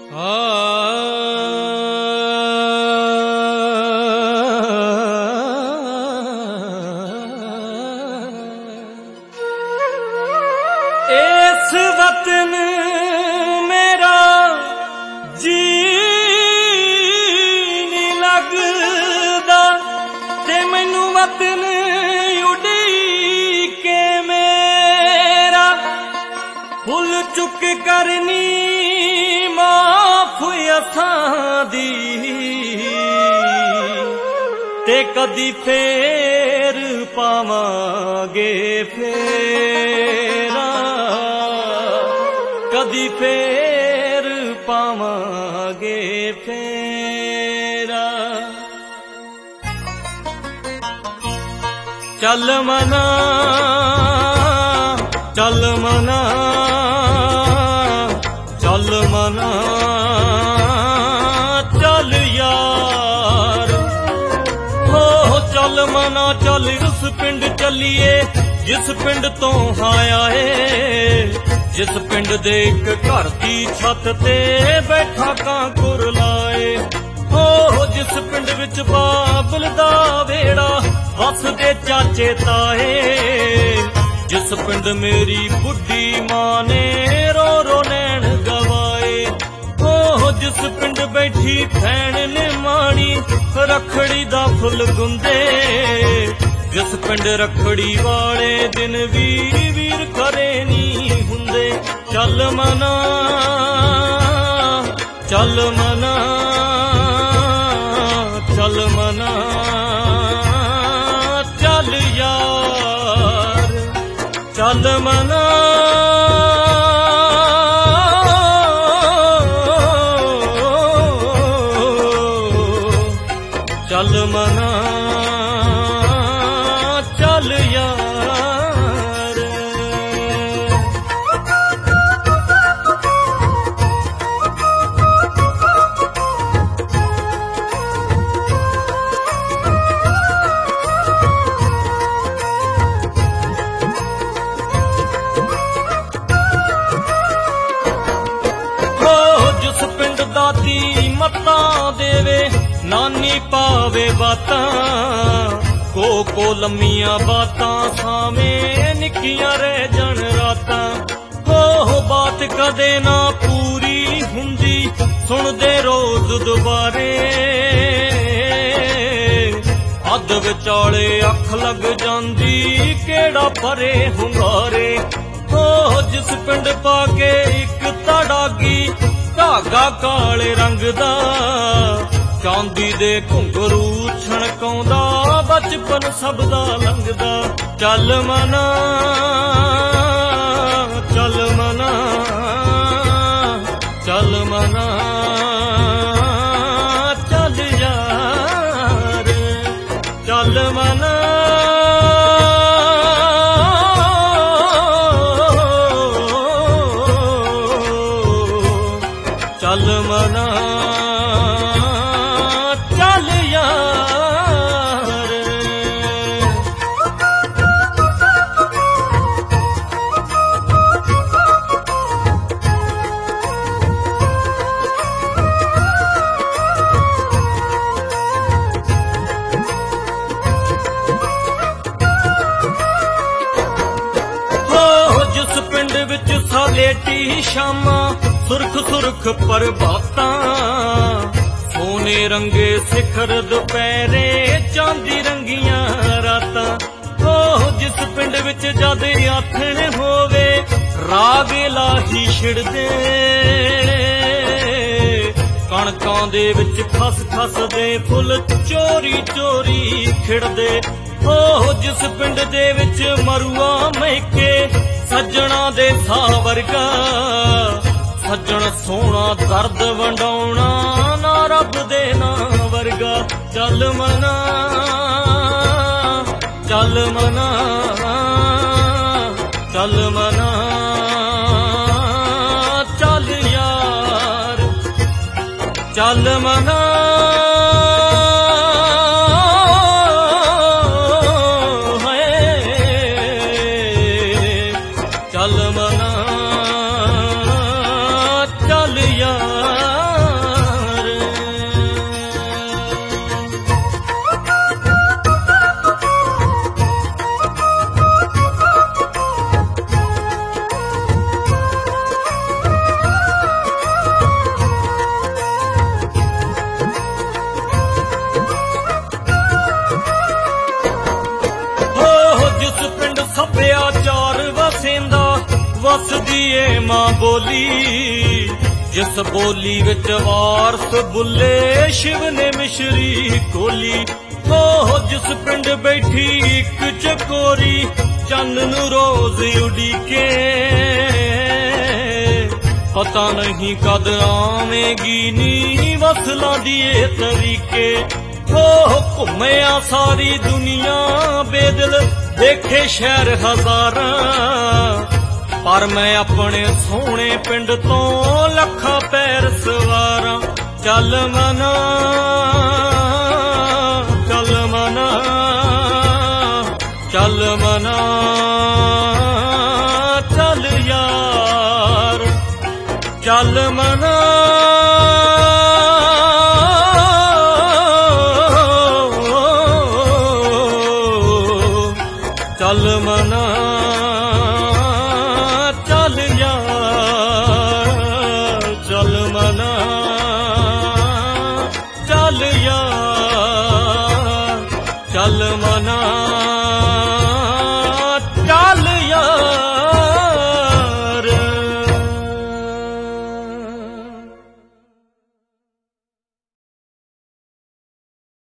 इस वतन मेरा जी नहीं लगदा ते मैनू वतन उड़ीके मेरा फुल चुक करनी माफ असां दी ते कदी फेर पावांगे फेरा कदी फेर पावांगे फेरा। चल मना चल मना चल मना चल यार हो चल मना चल उस पिंड चलिए जिस पिंड तो आया है जिस पिंड दे एक घर दी छत ते बैठा कांकुर लाए हो जिस पिंड विच बाबल दा वेड़ा वसदे चाचे ताए जिस पिंड मेरी बुढ़ी मां ने रो रो नैन गवाए हो जिस पिंड बैठी भैन ने माणी रखड़ी दा फुल गुंदे जिस पिंड रखड़ी वाले दिन वीर वीर खरे नी हुंदे। चल मना चल मना चल मना चल यार चल मना चल मना चल यार। हो जिस पिंड दाती मत्ता देवे नानी पावे बातां को लम्मियां बातां सावें निक्कियां रह जन रातां हो बात कदे ना पूरी हुंदी सुनदे रोज दुबारे अध विचाले अख लग जांदी केड़ा परे हुंगारे हो जिस पिंड पाके इक तड़ागी धागा काले रंग दा चांदी दे घुंघरू छणकाउंदा बचपन सब दा लंघदा। चल मना चल मना चल मना चल यार चल मना चल मना चल यार। हो जिस पिंड विच सलेटी शामां सुरख सुरख प्रभातां सोने रंगे सिखर दुपहरे चांदी रंगियां रातां हो जिस पिंड विच जद आथण होवे राग लाही छिड़दे कणकां दे विच खस खस दे फुल चोरी चोरी खिड़दे हो जिस पिंड दे विच मरुआ महके सज्जणा दे सा वर्गा सज्जण सोना दर्द वंडाउणा ना रब दे ना वर्गा। चल मना चल मना चल मना चल यार चल मना चल मना चल यार। दी ए मां बोली, जिस बोली विच वारस बुले शिव ने मिश्री खोली। ओह जिस पिंड बैठी इक चकोरी, चंद नू रोज उड़ीके, पता नहीं कद आवेगी नी वसलां दी ए तरीके। ओह घुम्या सारी दुनिया बेदिल, देखे शहर हजारां, पर मैं अपने सोहणे पिंड तो लखा पैर सवारां। चल मना चल मना चल मना चल यार, चल मना चल मना चल यार, चल मना चल यार, चल मना